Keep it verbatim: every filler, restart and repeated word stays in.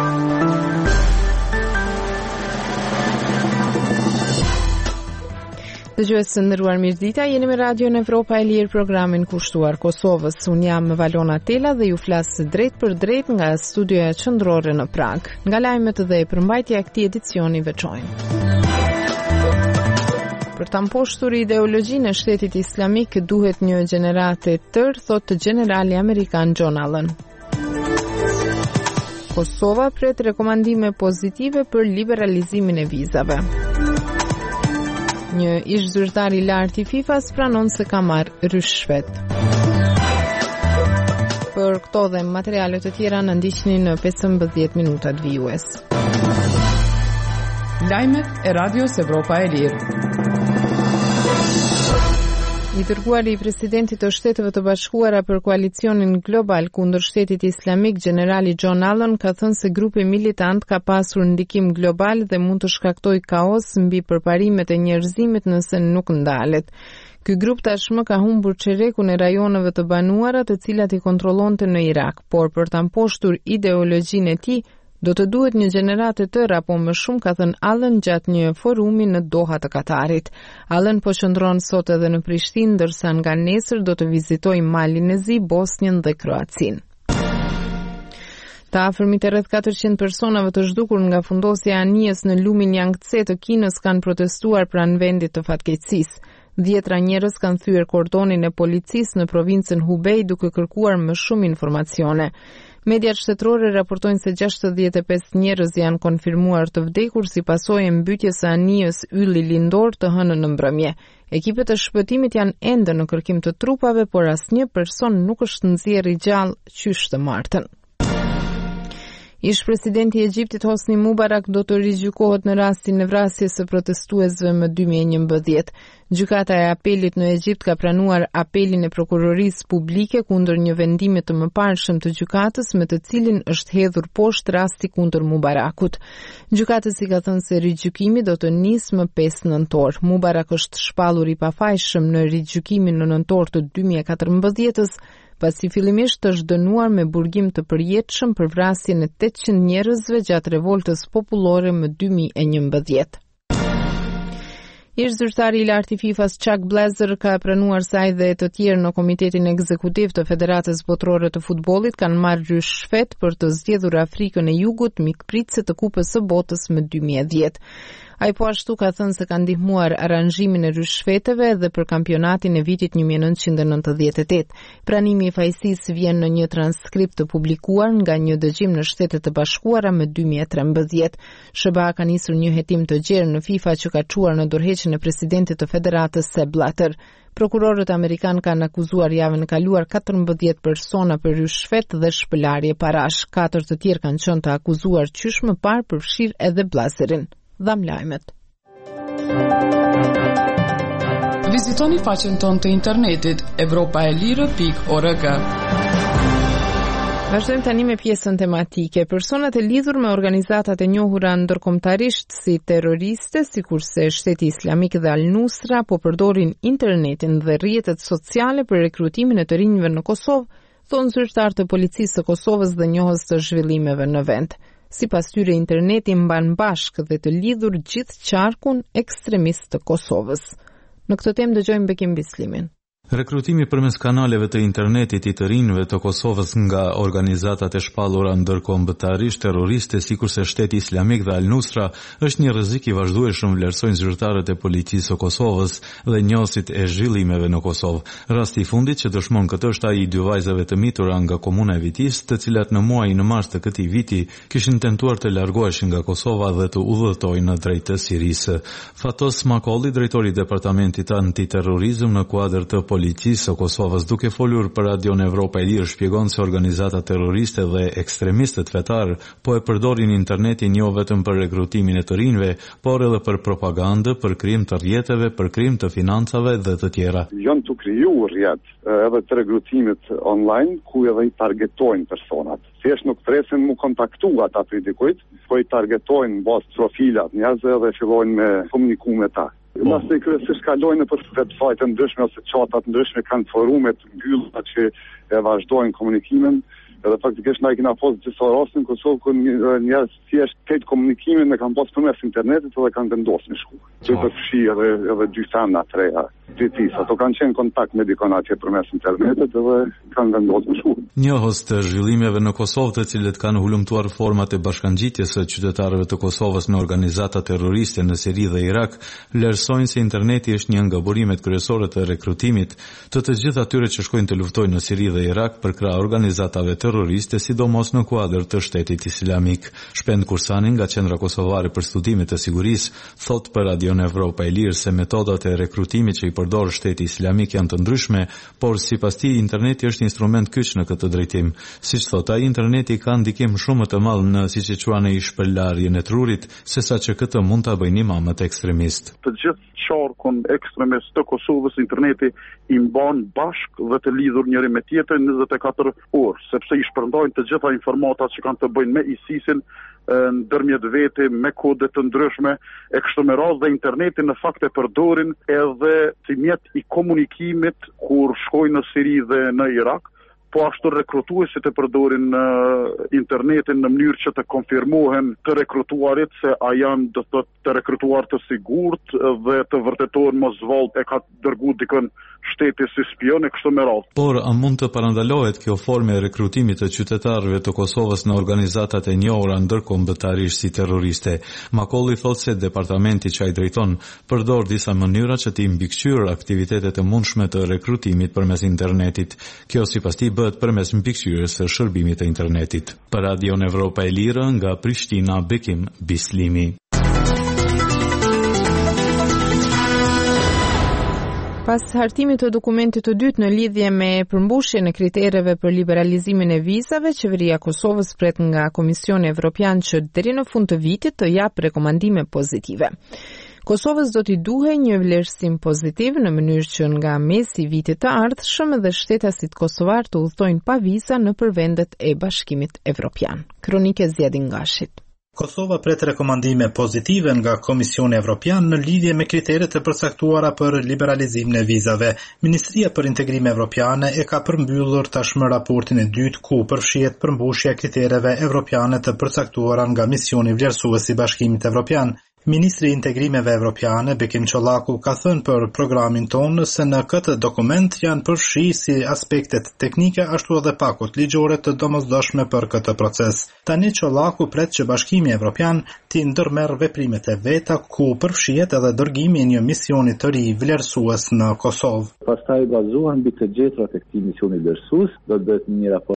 Dëgjues të nderuar, mirëdita, jeni me Radio në Evropa e Lirë, programin kushtuar Kosovës. Unë jam Valona Tela dhe ju flas drejt për drejt nga studioja qendrore në Prag. Nga lajmet dhe përmbajtja e këtij edicioni veçojnë. Për ta mposhtur ideologjinë e Shtetit Islamik duhet një gjenerate tërë, thotë generali amerikan John Allen. Kosova pret rekomandime pozitive për liberalizimin e vizave. Një ish zyrtar i lartë i FIFA-s pranon se ka marrë rishfet. Për këto dhe materiale të tjera na ndiqni në pesëmbëdhjetë minutat vijues. Lajmet e Radios Evropa e Lirë. I dërguari i presidentit të Shteteve të Bashkuara për koalicionin global kundër Shtetit Islamik, generali John Allen, ka thënë se grupi militant ka pasur ndikim global dhe mund të shkaktojë kaos mbi përparimet e njerëzimit nëse nuk ndalet. Ky grup tashmë ka humbur çerekun e rajoneve të banuara të cilat i kontrollonte në Irak, por për ta mposhtur ideologjinë e tij do të duhet një gjenerate tërë apo më shumë, ka thënë Allen gjatë një forumi në Doha të Katarit. Allen po qëndron sot edhe në Prishtinë, ndërsa nga nesër do të vizitojë Malin e Zi, Bosnjën dhe Kroacinë. Të afërmit e rreth katërqind personave të zhdukur nga fundosja e anijes në lumin Yangtze të Kinës kanë protestuar pranë vendit të fatkeqësisë. Dhjetra njerëz kanë thyer kordonin e policisë në provincën Hubei duke kërkuar më shumë informacione. Mediat shtetërore raportojnë se gjashtëdhjetë e pesë njerëz janë konfirmuar të vdekur si pasojë e mbytjes së anijës ylli lindor të hënën në mbrëmje. Ekipet e shpëtimit janë ende në kërkim të trupave, por asnjë person nuk është nxjerrë i gjallë qysh të martën. Ish presidenti i Egjiptit Hosni Mubarak do të rigjykohet në rastin e vrasjes së protestuesve më dy mijë e njëmbëdhjetë. Gjykata e apelit në Egjipt ka pranuar apelin e prokurorisë publike kundër një vendimi të mëparshëm të gjykatës me të cilin është hedhur poshtë rasti kundër Mubarakut. Gjykatës i ka thënë se rigjykimi do të nisë më pesë nëntor. Mubarak është shpallur i pafajshëm në rigjykimin në nëntor të dy mijë e katërmbëdhjetës, pasi fillimisht është dënuar me burgim të përjetshëm për vrasjen e tetëqind njerëzve gjatë revoltës popullore më dy mijë e njëmbëdhjetë. Ish zyrtari i lartë i FIFA-s Chuck Blazer ka pranuar se ai dhe të tjerë në Komitetin Ekzekutiv të Federatës Botërore të Futbollit kanë marrë rishfet për të zgjedhur Afrikën e Jugut mikpritëse të Kupës së Botës më dy mijë e dhjetë. Ai po ashtu ka thënë se ka ndihmuar aranzhimin e rishfeteve dhe për kampionatin e vitit një mijë e nëntëqind e nëntëdhjetë e tetë. Pranimi i fajësisë vjen në një transkript të publikuar nga një dëgjim në Shtetet e Bashkuara më dy mijë e trembëdhjetë. S B A ka nisur një hetim të gjerë në FIFA që ka çuar në dorëheqjen e presidentit të federatës Sepp Blatter. Prokurorët amerikan kanë akuzuar javën e kaluar katërmbëdhjetë persona për rishfet dhe shpëlarje parash. Katër të tjerë kanë qenë të akuzuar qysh më parë përfshir edhe Blazerin. Dham lajmet. Vizitoni faqen tonë të internetit evropaelire pikë org. Vazhdojmë tani me pjesën tematike. Personat e lidhur me organizatat e njohura ndërkombëtarisht si terroriste, sikurse Shteti Islamik dhe Al-Nusra, po përdorin internetin dhe rrjetet sociale për rekrutimin e të rinjve në Kosovë, thonë zyrtar të policisë së Kosovës dhe njohës të zhvillimeve në vend. Sipas tyre, interneti mban bashkë dhe të lidhur gjithë qarkun ekstremist të Kosovës. Në këtë temë dëgjojmë Bekim Bislimin. Rekrutimi përmes kanaleve të internetit i të rinjve të Kosovës nga organizatat e shpallura ndërkombëtarisht terroriste sikurse Shteti Islamik dhe Al-Nusra është një rrezik i vazhdueshëm, vlerësojnë zyrtarët e policisë së Kosovës dhe njohësit e zhvillimeve në Kosovë. Rasti i fundit që dëshmon këtë është ai i dy vajzave të mitura nga komuna e Vitis, të cilat në muajin e mars të këtij viti kishin tentuar të largoheshin nga Kosova dhe të udhëtojnë drejt të Sirisë. Fatos Makolli, drejtori i departamentit antiterrorizëm në kuadër të policisë së Kosovës, duke folur për Radion Evropa e Lirë, shpjegon se organizata terroriste dhe ekstremistët fetar po e përdorin internetin jo vetëm për rekrutimin e të rinjve, por edhe për propagandë, për krijim të rrjeteve, për krijim të financave dhe të tjera. Janë të krijuar rrjet edhe të rekrutimit online ku edhe i targetojnë personat. Thjesht nuk presin mu kontaktu ata për dikujt, po i targetojnë bazë profilat njerëzve dhe fillojnë me komuniku me ta. Nëse kryesisht kalojnë për websajte ndryshme ose çata ndryshme, kanë forume të mbyllura që e vazhdojnë komunikimin Edhe faktikisht na i kena pas disa raste në Kosovë ku njerëz thjesht këtë komunikimin e kanë pas përmes internetit dhe kanë vendosur në shku. Që të fshi edhe edhe dy femna të reja. Tis, ato kanë qenë kontakt me dikon atje përmes internetit dhe kanë vendosur në shku. Njohës të zhvillimeve në Kosovë, të cilët kanë hulumtuar format e bashkangjitjes së qytetarëve të Kosovës në organizata terroriste në Siri dhe Irak, vlerësojnë se interneti është një nga burimet kryesore të rekrutimit të të gjithë atyre që shkojnë të luftojnë në Siri dhe Irak për krah organizatave terroriste, sidomos në kuadër të Shtetit Islamik. Shpend Kursani nga Qendra Kosovare për Studime të Sigurisë thot për Radion Evropa e Lirë se metodat e rekrutimit që i përdor Shteti Islamik janë të ndryshme, por sipas tij interneti është instrument kyç në këtë drejtim. Siç thot ai, interneti ka ndikim shumë të madh në siç e quan ai shpërlarjen e trurit, sesa që këtë mund ta bëjnë imamët ekstremistë. Të gjithë qarkun ekstremist të Kosovës interneti i mban bashk dhe të lidhur njëri me tjetrin njëzet e katër orë, sepse i shpërndajnë të gjitha informatat që kanë të bëjnë me ISIS-in ndërmjet vete, me kode të ndryshme, e kështu me radhë, dhe interneti në fakt e përdorin edhe si mjet i komunikimit kur shkojnë në Siri dhe në Irak, po ashtu rekrutuesit e përdorin uh, internetin në mënyrë që të konfirmohen të rekrutuarit se a janë do të të rekrutuar të sigurt dhe të vërtetuar mos vallë e ka dërguar dikën shteti si spion e kështu me radhë. Por a mund të parandalohet kjo formë e rekrutimit të qytetarëve të Kosovës në organizatat e njohura ndërkombëtarisht si terroriste? Makolli thot se departamenti që ai drejton përdor disa mënyra që të mbikëqyrë aktivitetet e mundshme të rekrutimit përmes internetit. Kjo sipas tij bëhet përmes mbikëqyrjes së shërbimit të internetit. Për Radion Evropa e Lirë nga Prishtina, Bekim Bislimi. Pas hartimit të dokumentit të dytë në lidhje me përmbushjen e kritereve për liberalizimin e vizave, qeveria e Kosovës pret nga Komisioni Evropian që deri në fund të vitit të jap rekomandime pozitive. Kosovës do t'i duhej një vlerësim pozitiv në mënyrë që nga mesi i vitit të ardhshëm dhe shtetasit kosovar të udhtojnë pa viza nëpër vendet e Bashkimit Evropian. Kronike Zjedin Gashit. Kosova pret rekomandime pozitive nga Komisioni Evropian në lidhje me kriteret e përcaktuara për liberalizimin e vizave. Ministria për Integrim Evropiane e ka përmbyllur tashmë raportin e dytë ku përfshihet përmbushja e kritereve evropiane të përcaktuara nga misioni vlerësues i Bashkimit Evropian. Ministri i Integrimeve Evropiane, Bekim Çollaku, ka thënë për programin tonë se në këtë dokument janë përfshirë si aspektet teknike ashtu edhe pakut ligjore të domosdoshme për këtë proces. Tani Çollaku pret që Bashkimi Evropian t'i ndërmerr veprimet e veta ku përfshihet edhe dërgimi i një misioni të ri vlerësues në Kosovë. Pastaj bazohen mbi të gjetrat e këtij misioni vlerësues, do të bëhet një raport